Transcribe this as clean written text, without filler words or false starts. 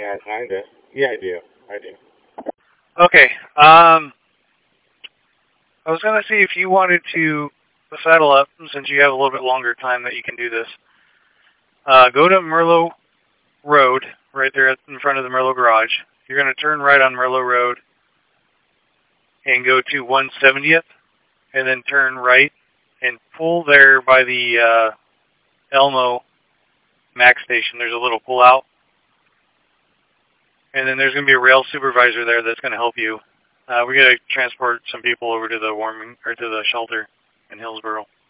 Yeah, kinda. Yeah, I do. I do. Okay. I was going to see if you wanted to saddle up, since you have a little bit longer time that you can do this. Go to Merlot Road, right there in front of the Merlot Garage. You're going to turn right on Merlot Road and go to 170th, and then turn right and pull there by the Elmo Max station. There's a little pull out, and then there's going to be a rail supervisor there that's going to help you. We're going to transport some people over to the to the shelter in Hillsboro.